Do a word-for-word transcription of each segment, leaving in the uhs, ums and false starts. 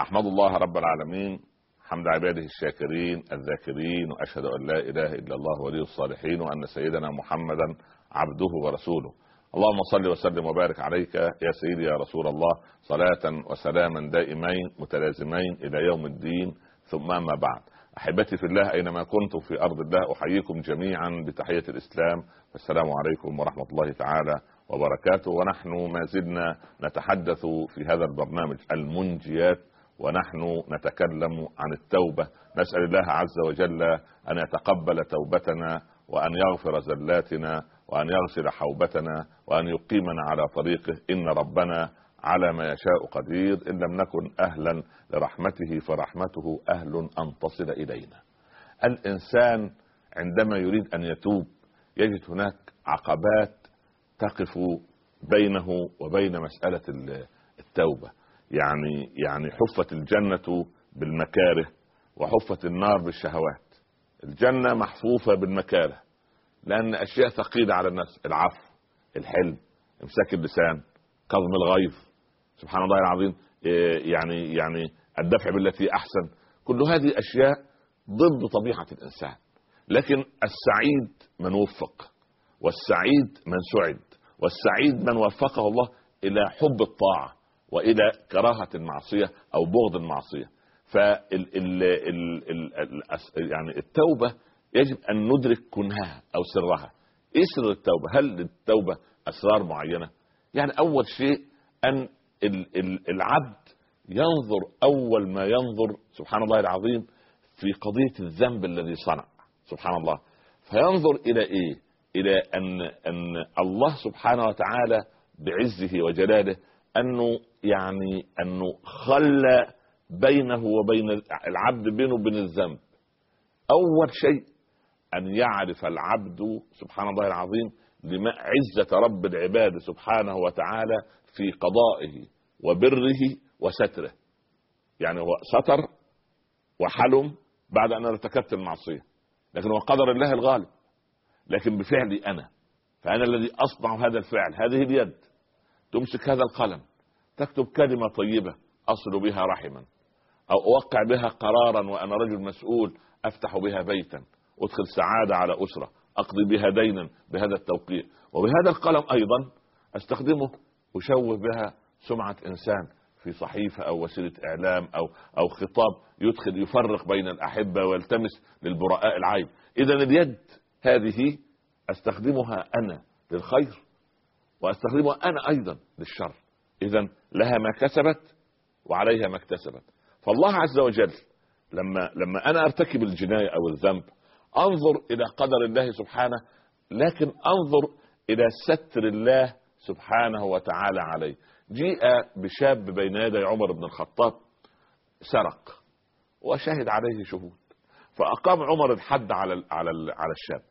أحمد الله رب العالمين حمد عباده الشاكرين الذاكرين، وأشهد أن لا إله إلا الله ولي الصالحين، وأن سيدنا محمدا عبده ورسوله. اللهم صل وسلم وبارك عليك يا سيدي يا رسول الله، صلاة وسلاما دائمين متلازمين إلى يوم الدين. ثم ما بعد، أحبتي في الله أينما كنتم في أرض الله، أحييكم جميعا بتحية الإسلام، السلام عليكم ورحمة الله تعالى وبركاته. ونحن ما زلنا نتحدث في هذا البرنامج المنجيات، ونحن نتكلم عن التوبة. نسأل الله عز وجل أن يتقبل توبتنا، وأن يغفر زلاتنا، وأن يغسل حوبتنا، وأن يقيمنا على طريقه. إن ربنا على ما يشاء قدير، إن لم نكن أهلا لرحمته فرحمته أهل أن تصل إلينا. الإنسان عندما يريد أن يتوب يجد هناك عقبات تقف بينه وبين مسألة التوبة. يعني يعني حفت الجنة بالمكاره وحفت النار بالشهوات. الجنة محفوفة بالمكاره لأن أشياء ثقيلة على النفس: العفو، الحلم، امساك اللسان، كظم الغيظ، سبحان الله العظيم، يعني يعني الدفع بالتي أحسن. كل هذه أشياء ضد طبيعة الإنسان. لكن السعيد من وفق، والسعيد من سعد، والسعيد من وفقه الله إلى حب الطاعة وإلى كراهة المعصية أو بغض المعصية. فال ال ال ال يعني التوبة يجب أن ندرك كنهها أو سرها. إيه سر التوبة؟ هل للتوبة أسرار معينة؟ يعني أول شيء أن العبد ينظر أول ما ينظر سبحان الله العظيم في قضية الذنب الذي صنع، سبحان الله، فينظر إلى إيه؟ إلى أن أن الله سبحانه وتعالى بعزه وجلاله أنه يعني أنه خلى بينه وبين العبد بينه وبين الذنب. أول شيء أن يعرف العبد سبحان الله العظيم لما عزة رب العباد سبحانه وتعالى في قضائه وبره وستره. يعني هو ستر وحلم بعد أن ارتكبت المعصية، لكن هو قدر الله الغالب. لكن بفعلي أنا، فأنا الذي أصنع هذا الفعل. هذه اليد تمسك هذا القلم، تكتب كلمة طيبة أصل بها رحما، أو أوقع بها قرارا وأنا رجل مسؤول أفتح بها بيتا، أدخل سعادة على أسرة، أقضي بها دينا بهذا التوقيع. وبهذا القلم أيضا أستخدمه أشوه بها سمعة إنسان في صحيفة أو وسيلة إعلام أو أو خطاب يدخل يفرق بين الأحبة ويلتمس للبراء العيب. إذن اليد هذه أستخدمها أنا للخير، وأستخدمها أنا أيضا للشر. إذن لها ما كسبت وعليها ما اكتسبت. فالله عز وجل لما لما أنا أرتكب الجناية أو الذنب أنظر إلى قدر الله سبحانه، لكن أنظر إلى ستر الله سبحانه وتعالى عليه. جيء بشاب بين يدي عمر بن الخطاب سرق وشهد عليه شهود، فأقام عمر الحد على على على الشاب،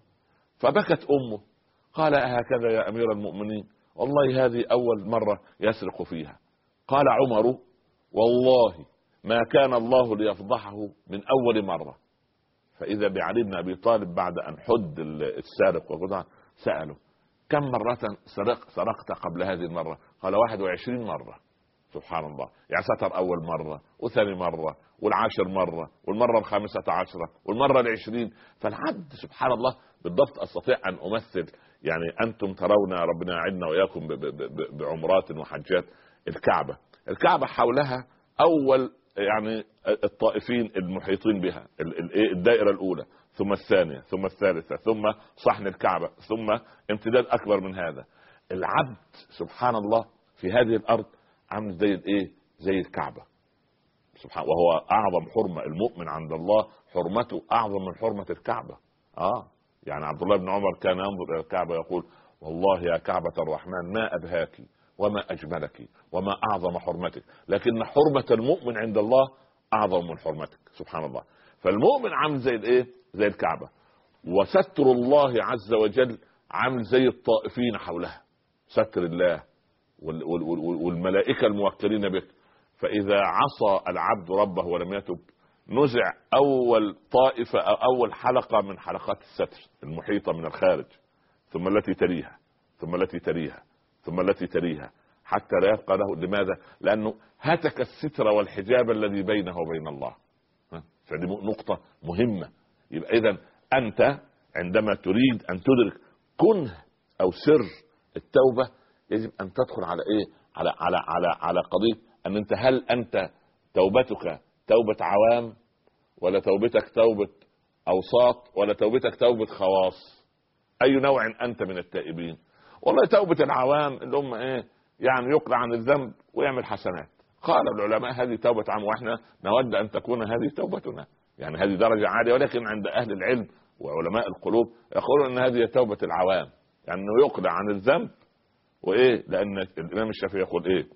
فبكت أمه. قال: هكذا يا أمير المؤمنين؟ والله هذه أول مرة يسرق فيها. قال عمر: والله ما كان الله ليفضحه من أول مرة. فإذا بعلي بن أبي طالب بعد أن حد السارق وقطع سأله: كم مرة سرق سرقت قبل هذه المرة؟ قال: واحد وعشرين مرة. سبحان الله، يعني ستر أول مرة وثاني مرة والعاشر مرة والمرة الخامسة عشرة والمرة العشرين. فالعبد سبحان الله بالضبط أستطيع أن أمثل. يعني أنتم ترون ربنا يعيننا وإياكم بعمرات وحجات الكعبة. الكعبة حولها أول يعني الطائفين المحيطين بها، الدائرة الأولى، ثم الثانية، ثم الثالثة، ثم صحن الكعبة، ثم امتداد أكبر من هذا. العبد سبحان الله في هذه الأرض عامل زي الايه؟ زي الكعبة سبحان، وهو أعظم حرمة. المؤمن عند الله حرمته أعظم من حرمة الكعبة. آه يعني عبد الله بن عمر كان ينظر إلى الكعبة يقول: والله يا كعبة الرحمن ما أبهاك وما أجملك وما أعظم حرمتك، لكن حرمة المؤمن عند الله أعظم من حرمتك. سبحان الله. فالمؤمن عامل زي الايه؟ زي الكعبة، وستر الله عز وجل عامل زي الطائفين حولها، ستر الله والملائكة الموكلين بك. فإذا عصى العبد ربه ولم يتب نزع أول طائفة أو أول حلقة من حلقات الستر المحيطة من الخارج، ثم التي تليها، ثم التي تليها، ثم التي تليها، حتى لا يبقى له. لماذا؟ لأنه هتك الستر والحجاب الذي بينه وبين الله. فدي نقطة مهمة. يبقى إذن أنت عندما تريد أن تدرك كنه أو سر التوبة يجب أن تدخل على إيه؟ على على على على قضية أن أنت هل أنت توبتك توبة عوام، ولا توبتك توبة أوساط، ولا توبتك توبة خواص؟ أي نوع أنت من التائبين؟ والله توبة العوام اللي هم إيه؟ يعني يقلع عن الذنب ويعمل حسنات. قال العلماء هذه توبة عام، وإحنا نود أن تكون هذه توبتنا. يعني هذه درجة عالية، ولكن عند أهل العلم وعلماء القلوب يقولون أن هذه توبة العوام، يعني أنه يقلع عن الذنب وإيه. لأن الإمام الشافعي يقول إيه؟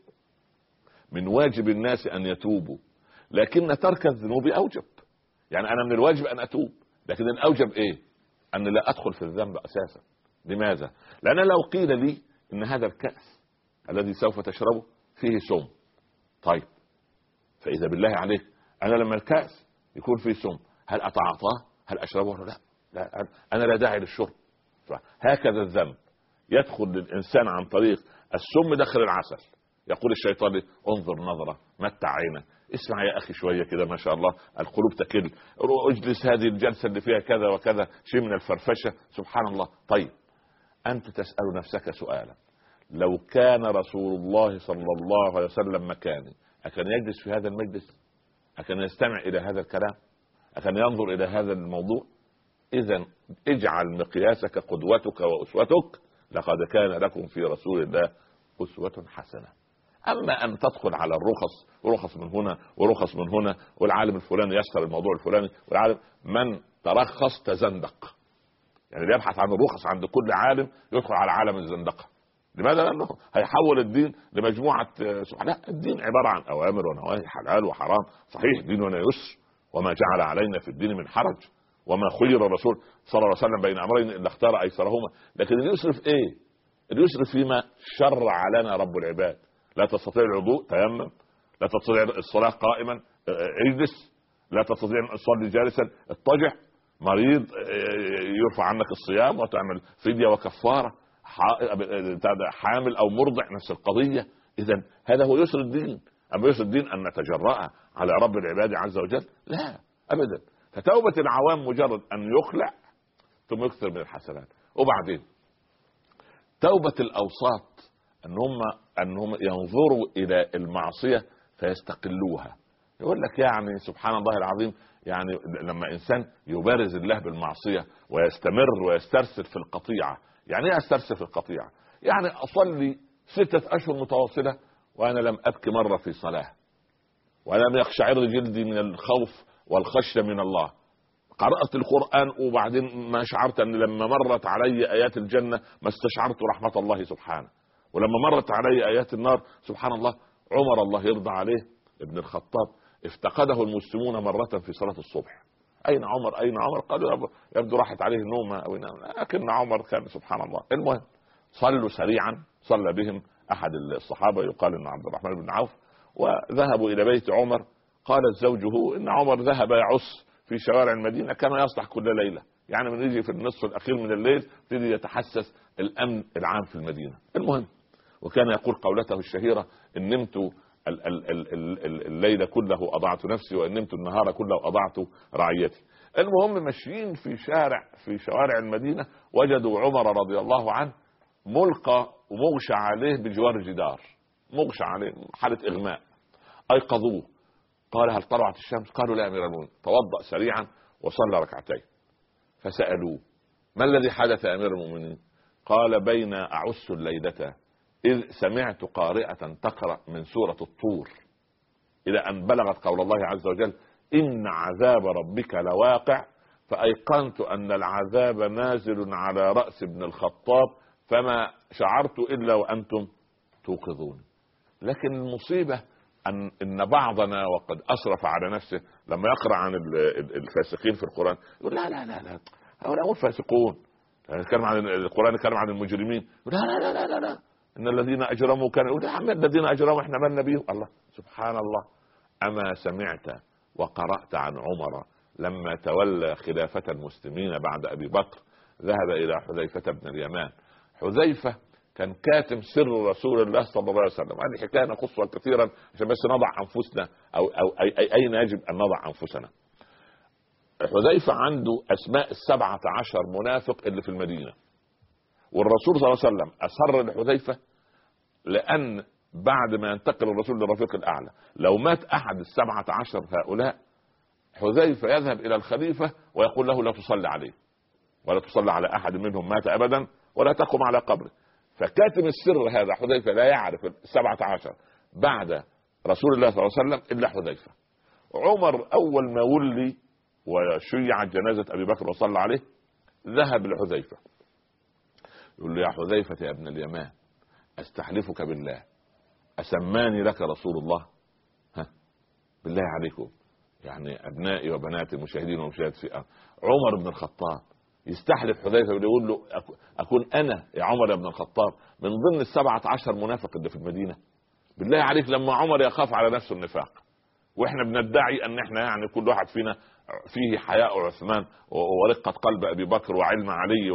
من واجب الناس أن يتوبوا، لكن ترك الذنوب أوجب. يعني أنا من الواجب أن أتوب، لكن الأوجب إيه؟ أن لا أدخل في الذنب أساسا. لماذا؟ لأن لو قيل لي إن هذا الكأس الذي سوف تشربه فيه سم، طيب فإذا بالله عليك أنا لما الكأس يكون فيه سم هل أتعاطاه؟ هل أشربه ولا لا؟ لا، أنا لا داعي للشرب. هكذا الذنب يدخل للإنسان عن طريق السم داخل العسل. يقول الشيطان لي انظر نظرة، متع عينك، اسمع يا أخي شوية كده، ما شاء الله القلوب تكل، اجلس هذه الجلسة اللي فيها كذا وكذا، شيء من الفرفشة، سبحان الله. طيب أنت تسأل نفسك سؤالا، لو كان رسول الله صلى الله عليه وسلم مكاني أكان يجلس في هذا المجلس؟ أكان يستمع إلى هذا الكلام؟ أكان ينظر إلى هذا الموضوع؟ إذن اجعل مقياسك قدوتك وأسوتك، لقد كان لكم في رسول الله أسوة حسنة. أما أن تدخل على الرخص، ورخص من هنا ورخص من هنا، والعالم الفلاني يسر الموضوع الفلاني، والعالم من ترخص تزندق. يعني اللي يبحث عن الرخص عند كل عالم يدخل على عالم الزندقة. لماذا؟ لأنه هيحول الدين لمجموعة سبحان. لا، الدين عبارة عن أوامر ونواهي، حلال وحرام. صحيح ديننا يسر، وما جعل علينا في الدين من حرج، وما خير الرسول صلى الله عليه وسلم بين أمرين إلا اختار أيسرهما. لكن اليسر في إيه؟ اليسر فيما شرع لنا رب العباد. لا تستطيع الوضوء تيمم، لا تستطيع الصلاة قائما اجلس، لا تستطيع أن تصلي جالسا اضطجع، مريض يرفع عنك الصيام وتعمل فدية وكفارة، حامل أو مرضع نفس القضية. إذن هذا هو يسر الدين. أما يسر الدين أن نتجرأ على رب العباد عز وجل؟ لا أبدا. فتوبة العوام مجرد أن يخلع ثم يكثر من الحسنات. وبعدين توبة الأوساط أنهم أنهم ينظروا إلى المعصية فيستقلوها. يقول لك يعني سبحان الله العظيم، يعني لما إنسان يبارز الله بالمعصية ويستمر ويسترسل في القطيعة. يعني ايه استرسل في القطيعة؟ يعني أصلي ستة أشهر متواصلة وأنا لم أبكي مرة في صلاة، ولم يقشعر جلدي من الخوف والخشية من الله. قرأت القرآن وبعدين ما شعرت أن لما مرت علي آيات الجنة ما استشعرت رحمة الله سبحانه، ولما مرت علي آيات النار سبحان الله. عمر الله يرضى عليه ابن الخطاب افتقده المسلمون مرة في صلاة الصبح. أين عمر؟ أين عمر؟ قالوا يبدو راحت عليه النوم أو ينام. لكن عمر كان سبحان الله. المهم صلوا سريعا، صلى بهم أحد الصحابة يقال إن عبد الرحمن بن عوف، وذهبوا إلى بيت عمر. قالت زوجه إن عمر ذهب يعص في شوارع المدينة كما يصلح كل ليلة، يعني من يجي في النصف الأخير من الليل يبتدي يتحسس الأمن العام في المدينة. المهم وكان يقول قولته الشهيرة إن نمت الليل كله أضعت نفسي، وإن نمت النهار كله أضعت رعيتي. المهم ماشيين في شارع في شوارع المدينة وجدوا عمر رضي الله عنه ملقى ومغشى عليه بجوار جدار، مغشى عليه حالة إغماء. أيقظوه، قال هل طلعت الشمس؟ قالوا لا يا أمير المؤمنين. توضأ سريعا وصلى ركعتين. فسألوه ما الذي حدث يا أمير المؤمنين؟ قال بين أعس الليلة إذ سمعت قارئة تقرأ من سورة الطور إلى أن بلغت قول الله عز وجل إن عذاب ربك لواقع، فأيقنت أن العذاب نازل على رأس ابن الخطاب، فما شعرت إلا وأنتم توقظون. لكن المصيبة أن إن بعضنا وقد أسرف على نفسه لما يقرأ عن الفاسقين في القرآن يقول لا لا لا لا هؤلاء فاسقون. كلام عن القرآن، كلام عن المجرمين، لا لا لا لا لا, لا. إن الذين أجرموا كانوا يقول يا الذين أجرموا إحنا مالنا بيهم. الله سبحان الله. أما سمعت وقرأت عن عمر لما تولى خلافة المسلمين بعد أبي بكر ذهب إلى حذيفة بن اليمان. حذيفة كان كاتم سر رسول الله صلى الله عليه وسلم. هذه حكايه نقصها كثيرا عشان بس نضع انفسنا او او أي أي اين يجب ان نضع انفسنا. حذيفه عنده اسماء السبعة عشر منافق اللي في المدينه، والرسول صلى الله عليه وسلم اصر لحذيفه لان بعد ما ينتقل الرسول للرفيق الاعلى لو مات احد السبعة عشر هؤلاء حذيفه يذهب الى الخليفه ويقول له لا تصلي عليه ولا تصلي على احد منهم مات ابدا ولا تقم على قبره. فكاتم السر هذا حذيفه لا يعرف السبعة عشر بعد رسول الله صلى الله عليه وسلم الا حذيفه. عمر اول ما ولي وشيعت جنازه ابي بكر وصلى عليه ذهب لحذيفه يقول له يا حذيفه يا ابن اليمان استحلفك بالله اسماني لك رسول الله؟ ها بالله عليكم يعني ابنائي وبناتي المشاهدين والمشاهدات في أرض. عمر بن الخطاب يستحلف حذيفه ويقول له اكون انا يا عمر يا ابن الخطاب من ضمن السبعة عشر منافق اللي في المدينه؟ بالله عليك لما عمر يخاف على نفسه النفاق واحنا بندعي ان احنا يعني كل واحد فينا فيه حياء عثمان ورقه قلب ابي بكر وعلم علي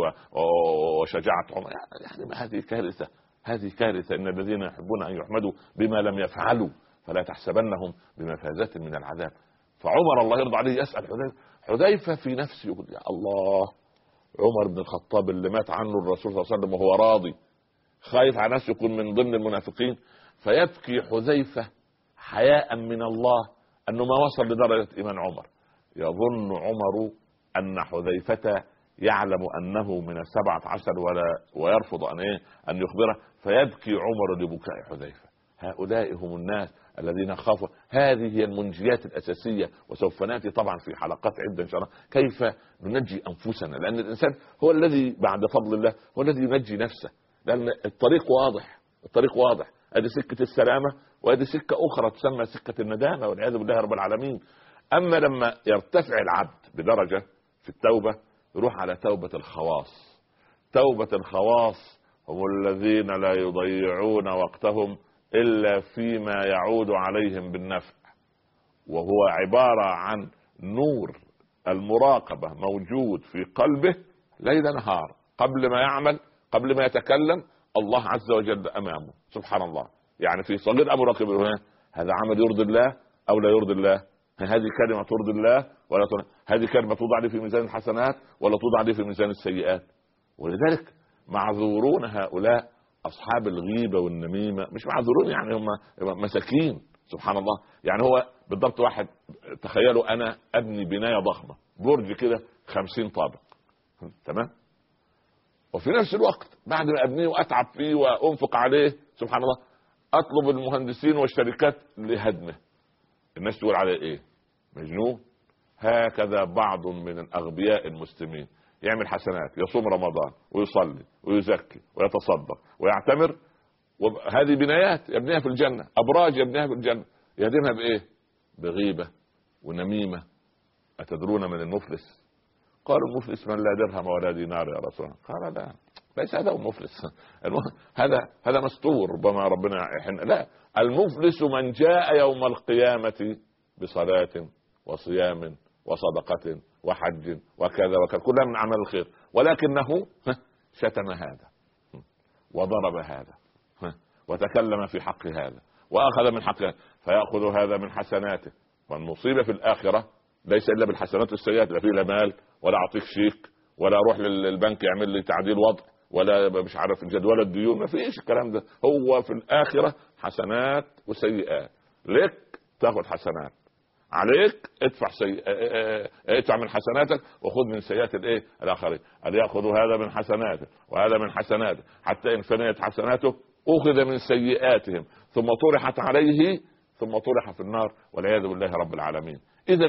وشجاعه عمر، يعني هذه كارثه، هذه كارثه. ان الذين يحبون ان يحمدوا بما لم يفعلوا فلا تحسبنهم بمفازة من العذاب. فعمر الله يرضى عليه يسأل حذيفه، حذيفه في نفسه يقول يا الله عمر بن الخطاب اللي مات عنه الرسول صلى الله عليه وسلم وهو راضي خايف على نفسه يكون من ضمن المنافقين. فيبكي حذيفه حياء من الله انه ما وصل لدرجه ايمان عمر. يظن عمر ان حذيفه يعلم انه من السبعة عشر ولا ويرفض ان ايه ان يخبره، فيبكي عمر لبكاء حذيفه. هؤلاء هم الناس الذين خافوا. هذه هي المنجيات الاساسيه، وسوف ناتي طبعا في حلقات عده ان شاء الله كيف ننجي انفسنا، لان الانسان هو الذي بعد فضل الله هو الذي ينجي نفسه، لان الطريق واضح، الطريق واضح. ادي سكه السلامه وادي سكه اخرى تسمى سكه الندامه والعياذ بالله رب العالمين. اما لما يرتفع العبد بدرجه في التوبه يروح على توبه الخواص. توبه الخواص هم الذين لا يضيعون وقتهم الا فيما يعود عليهم بالنفع، وهو عباره عن نور المراقبه موجود في قلبه ليل نهار، قبل ما يعمل قبل ما يتكلم الله عز وجل امامه سبحان الله. يعني في صغير امر راقب هنا هذا عمل يرضي الله او لا يرضي الله، هذه كلمه ترضي الله ولا ترضي. هذه كلمه توضع لي في ميزان الحسنات ولا توضع لي في ميزان السيئات. ولذلك معذورون هؤلاء اصحاب الغيبه والنميمه، مش معذورون يعني هم مساكين سبحان الله. يعني هو بالضبط واحد تخيلوا انا ابني بنايه ضخمه برج كده خمسين طابق تمام، وفي نفس الوقت بعد ما ابنيه واتعب فيه وانفق عليه سبحان الله اطلب المهندسين والشركات لهدمه. الناس تقول عليه ايه؟ مجنون. هكذا بعض من الاغبياء المسلمين يعمل حسنات، يصوم رمضان ويصلي ويزكي ويتصدق ويعتمر، وهذه بنايات يبنيها في الجنه، ابراج يبنيها في الجنه، يهدمها بايه؟ بغيبه ونميمه. اتدرون من المفلس؟ قالوا المفلس من لا درهم ولا دينار يا رسول الله. قال لا ليس هذا هو المفلس، هذا هذا مستور ربما ربنا يحن. لا، المفلس من جاء يوم القيامه بصلاه وصيام وصدقه وحج وكذا وكذا كلها من اعمال الخير، ولكنه شتم هذا وضرب هذا وتكلم في حق هذا واخذ من حقه، فياخذ هذا من حسناته. والمصيبه في الاخره ليس الا بالحسنات والسيئات، لا في لا مال ولا اعطيك شيك ولا اروح للبنك يعمل لي تعديل وضع ولا مش عارف الجدول الديون، ما فيش الكلام ده. هو في الاخره حسنات وسيئات، لك تاخذ حسنات، عليك ادفع سي... ادفع من حسناتك وخذ من سيئات الايه الاخرين. قال ياخذ هذا من حسناته وهذا من حسناته حتى ان فنيت حسناته اخذ من سيئاتهم ثم طرحت عليه ثم طرح في النار والعياذ بالله رب العالمين. اذا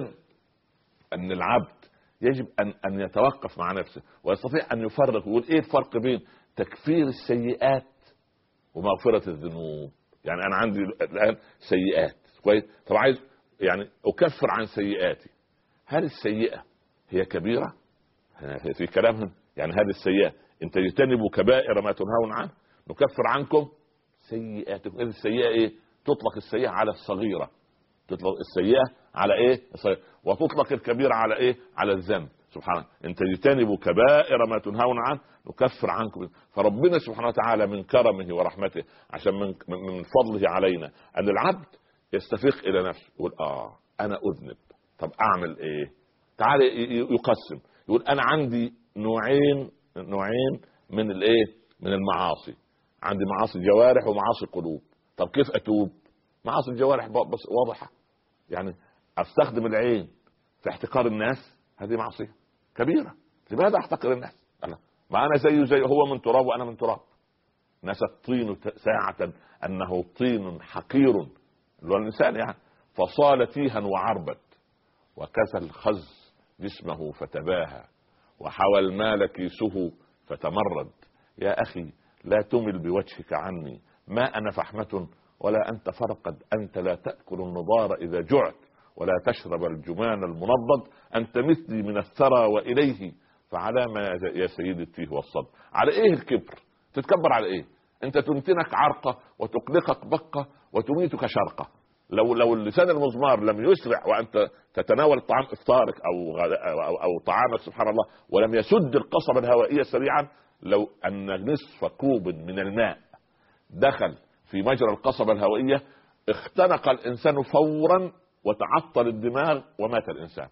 ان العبد يجب ان ان يتوقف مع نفسه ويستطيع ان يفرق ويقول ايه الفرق بين تكفير السيئات ومغفرة الذنوب. يعني انا عندي الان سيئات كويس، طب عايز يعني اكفر عن سيئاتي. هل السيئة هي كبيرة؟ في كلامهم يعني هذه السيئة ان تجتنبوا كبائر ما تنهون عنه نكفر عنكم سيئاتكم. اذا السيئة ايه؟ تطلق السيئة على الصغيرة، تطلق السيئة على ايه؟ الصغيرة. وتطلق الكبيرة على ايه؟ على الذنب سبحانه ان تجتنبوا كبائر ما تنهون عنه نكفر عنكم. فربنا سبحانه وتعالى من كرمه ورحمته عشان من, من فضله علينا ان العبد يستفيق الى نفسه يقول اه انا اذنب، طب اعمل ايه؟ تعال يقسم يقول انا عندي نوعين نوعين من الايه من المعاصي، عندي معاصي جوارح ومعاصي قلوب. طب كيف اتوب؟ معاصي الجوارح بس واضحه، يعني استخدم العين في احتقار الناس، هذه معصيه كبيره. لماذا احتقر الناس؟ أنا ما انا زيه زي هو من تراب وانا من تراب. نسى الطين ساعه انه طين حقير اللي هو الانسان يعني، فصال تيها وعربت وكسى الخز جسمه فتباهى وحوى المال كيسه فتمرد. يا اخي لا تمل بوجهك عني، ما انا فحمة ولا انت فرقد، انت لا تأكل النضار اذا جعت ولا تشرب الجمان المنضد، انت مثلي من الثرى واليه فعلى ما يا سيدي التيه والصد. على ايه الكبر؟ تتكبر على ايه؟ انت تنتنك عرقة وتقلقك بقة وتميتك شرقة. لو لو اللسان المزمار لم يسرع وانت تتناول طعام افطارك او او, أو طعامك سبحان الله ولم يسد القصبة الهوائية سريعا، لو ان نصف كوب من الماء دخل في مجرى القصبة الهوائية اختنق الانسان فورا وتعطل الدماغ ومات الانسان.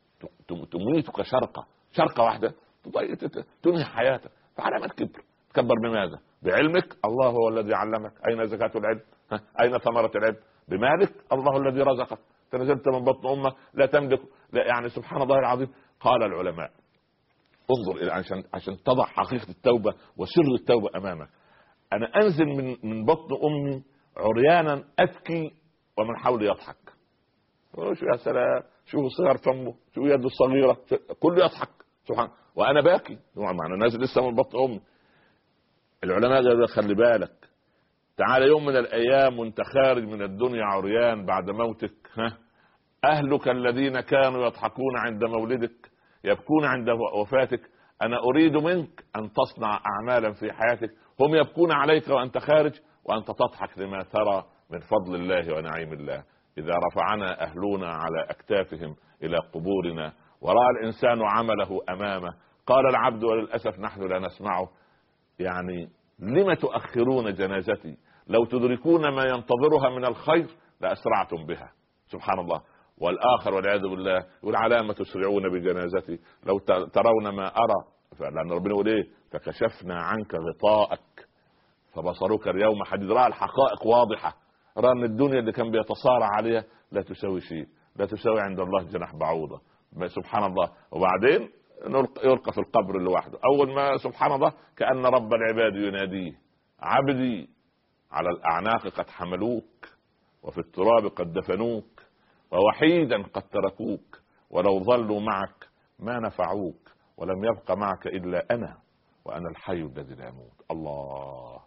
تميتك شرقة شرقة واحدة تنهي حياتك. فعلى ما الكبر؟ تكبر بماذا؟ بعلمك؟ الله هو الذي علمك. اين زكاة العلم؟ اين ثمرة العلم؟ بمالك؟ الله الذي رزقك. تنزلت من بطن امك لا تملك لا يعني سبحان الله العظيم. قال العلماء انظر الى عشان عشان تضع حقيقة التوبة وسر التوبة امامك. انا انزل من من بطن امي عريانا ابكي ومن حولي يضحك. شو يا سلام، شوف صغر فمه، شوف يده الصغيرة، كله يضحك سبحان، وانا باكي معنى نازل لسه من بطن امي. العلماء قالوا خلي بالك، تعال يوم من الايام وانت خارج من الدنيا عريان بعد موتك، ها اهلك الذين كانوا يضحكون عند مولدك يبكون عند وفاتك. انا اريد منك ان تصنع اعمالا في حياتك هم يبكون عليك وانت خارج وانت تضحك لما ترى من فضل الله ونعيم الله. اذا رفعنا اهلنا على اكتافهم الى قبورنا وراى الانسان عمله امامه قال العبد وللاسف نحن لا نسمعه، يعني لم تؤخرون جنازتي؟ لو تدركون ما ينتظرها من الخير لأسرعتم بها. سبحان الله. والآخر والعياذ بالله يقول على ما تسرعون بجنازتي؟ لو ترون ما أرى، لأن ربنا يقول إيه؟ فكشفنا عنك غطاءك فبصرك اليوم حديد. رأى الحقائق واضحة، رأى أن الدنيا اللي كان بيتصارع عليها لا تساوي شيء، لا تساوي عند الله جناح بعوضة. سبحان الله. وبعدين يلقى في القبر لوحده. أول ما سبحان الله كأن رب العباد يناديه عبدي على الأعناق قد حملوك وفي التراب قد دفنوك ووحيدا قد تركوك ولو ظلوا معك ما نفعوك ولم يبق معك إلا أنا وأنا الحي الذي لا يموت. الله.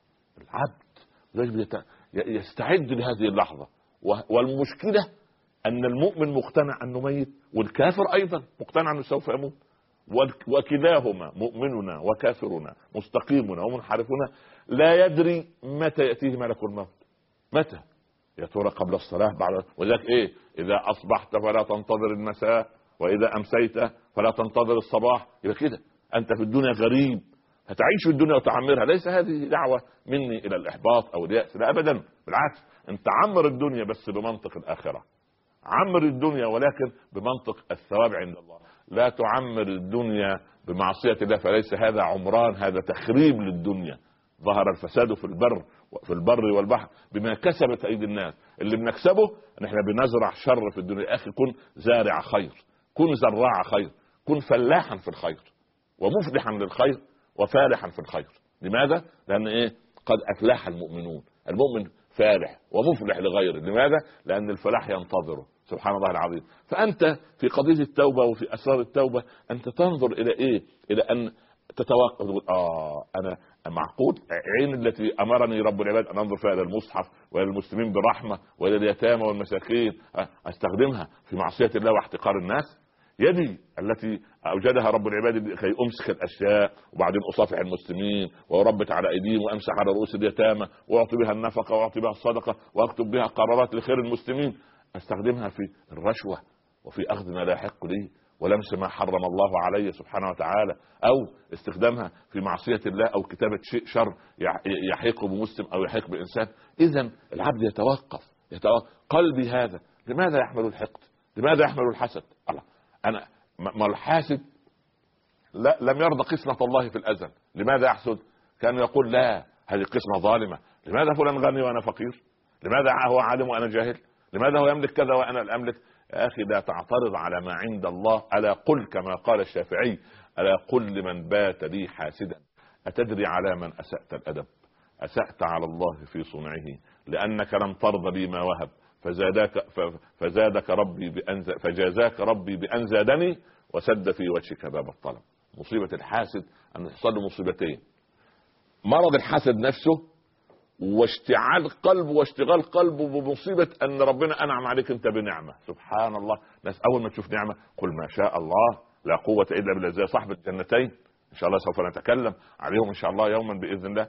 العبد يستعد لهذه اللحظة. والمشكلة أن المؤمن مقتنع أنه ميت والكافر أيضا مقتنع أنه سوف يموت، وكلاهما مؤمننا وكافرنا مستقيمنا ومنحرفنا لا يدري متى يأتيه ملك الموت. متى؟ يا ترى قبل الصلاة بعد؟ وذلك ايه؟ اذا اصبحت فلا تنتظر المساء واذا امسيت فلا تنتظر الصباح. يبقى كده انت في الدنيا غريب، هتعيش في الدنيا وتعمرها. ليس هذه دعوة مني الى الاحباط او اليأس، لا ابدا، بالعكس. انت عمر الدنيا بس بمنطق الاخرة، عمر الدنيا ولكن بمنطق الثواب عند الله. لا تعمر الدنيا بمعصية الله فليس هذا عمران، هذا تخريب للدنيا. ظهر الفساد في البر في البر والبحر بما كسبت ايدي الناس. اللي بنكسبه ان احنا بنزرع شر في الدنيا. اخي كن زارع خير، كن زراع خير، كن فلاحا في الخير ومفلحا للخير وفالحا في الخير. لماذا؟ لان ايه؟ قد افلح المؤمنون. المؤمن فالح ومفلح لغيره. لماذا؟ لان الفلاح ينتظره. سبحان الله العظيم. فانت في قضية التوبة وفي اسرار التوبة انت تنظر الى ايه؟ الى ان تتوقف تقول اه انا معقول عين التي امرني رب العباد ان انظر فيها الى المصحف والى المسلمين برحمة والى اليتامى والمساكين استخدمها في معصية الله واحتقار الناس؟ يدي التي اوجدها رب العباد كي امسك الاشياء وبعدين اصافح المسلمين واربت على ايديهم وامسح على رؤوس اليتامى واعطي بها النفقة واعطي بها الصدقة واكتب بها قرارات لخير المسلمين، استخدمها في الرشوة وفي اخذ ما لا يحق لي ولمس ما حرم الله عليه سبحانه وتعالى، أو استخدامها في معصية الله، أو كتابة شيء شر يحيق بمسلم أو يحيق بإنسان. إذن العبد يتوقف, يتوقف قلبي هذا لماذا يحمل الحقد؟ لماذا يحمل الحسد؟ الله, أنا ما الحاسد لا لم يرضى قسمة الله في الأزل، لماذا يحسد؟ كان يقول لا هذه قسمة ظالمة، لماذا فلان غني وأنا فقير؟ لماذا هو عالم وأنا جاهل؟ لماذا هو يملك كذا وأنا لا أملك؟ يا أخي لا تعترض على ما عند الله. ألا قل كما قال الشافعي: ألا قل لمن بات لي حاسدا أتدري على من أسأت الأدب؟ أسأت على الله في صنعه لأنك لم ترضى لي ما وهب، فزادك, فزادك ربي بأن فجازاك ربي بأن زادني وسد في وجهك باب الطلب. مصيبة الحاسد أن يحصل له مصيبتين: مرض الحاسد نفسه، واشتعال قلبه واشتغال قلبه بمصيبة أن ربنا أنعم عليك أنت بنعمة. سبحان الله، ناس أول ما تشوف نعمة قل ما شاء الله لا قوة إلا بالله، زي صاحب الجنتين إن شاء الله سوف نتكلم عليهم إن شاء الله يوما بإذن الله.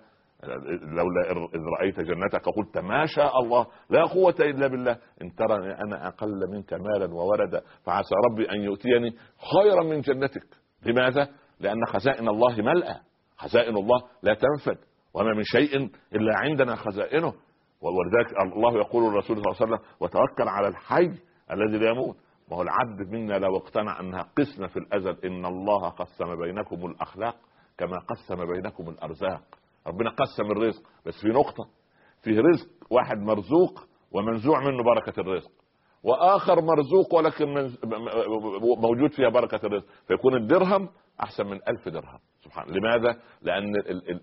لولا إذ رأيت جنتك قلت ما شاء الله لا قوة إلا بالله، إن ترى أنا أقل منك مالا وولدا فعسى ربي أن يؤتيني خيرا من جنتك. لماذا؟ لأن خزائن الله ملأى، خزائن الله لا تنفد، وما من شيء إلا عندنا خزائنه. ولذلك الله يقول الرسول صلى الله عليه وسلم: وتوكل على الحي الذي لا يموت. ما هو العبد منا لو اقتنع أنها قسمة في الأزل: إن الله قسم بينكم الأخلاق كما قسم بينكم الأرزاق. ربنا قسم الرزق، بس في نقطة: فيه رزق واحد مرزوق ومنزوع منه بركة الرزق، وآخر مرزوق ولكن موجود فيها بركة الرزق، فيكون الدرهم أحسن من ألف درهم. سبحان. لماذا؟ لأن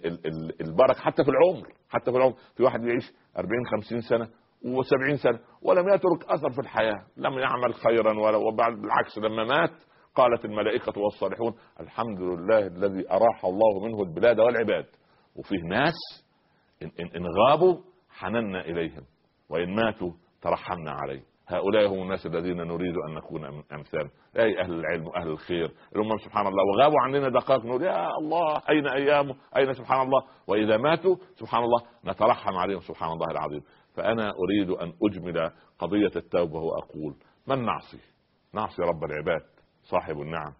البركة حتى في العمر، حتى في العمر في واحد يعيش أربعين خمسين سنة وسبعين سنة ولم يترك أثر في الحياة، لم يعمل خيرا ولا، وبالعكس لما مات قالت الملائكة والصالحون: الحمد لله الذي أراح الله منه البلاد والعباد. وفيه ناس إن غابوا حننا إليهم، وإن ماتوا ترحمنا عليه. هؤلاء هم الناس الذين نريد أن نكون أمثال، أي أهل العلم وأهل الخير الأمم سبحان الله. وغابوا عننا دقائق نقول يا الله أين أيامه، أين سبحان الله، وإذا ماتوا سبحان الله نترحم عليهم سبحان الله العظيم. فأنا أريد أن أجمل قضية التوبة وأقول: من نعصي؟ نعصي رب العباد صاحب النعم.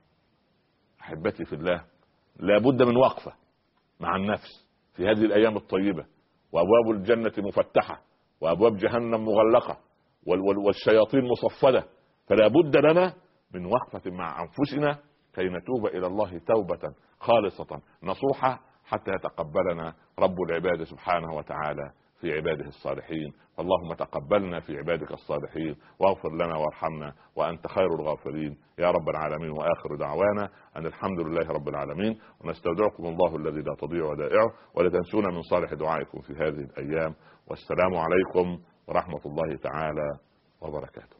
أحبتي في الله، لا بد من وقفة مع النفس في هذه الأيام الطيبة، وأبواب الجنة مفتحة وأبواب جهنم مغلقة والشياطين مصفدة، فلا بد لنا من وقفة مع أنفسنا كي نتوب إلى الله توبة خالصة نصوحة حتى يتقبلنا رب العباد سبحانه وتعالى في عباده الصالحين. اللهم تقبلنا في عبادك الصالحين واغفر لنا وارحمنا وأنت خير الغافرين يا رب العالمين. وآخر دعوانا أن الحمد لله رب العالمين، ونستودعكم الله الذي لا تضيع ودائعه، ولا تنسونا من صالح دعائكم في هذه الأيام. والسلام عليكم ورحمة الله تعالى وبركاته.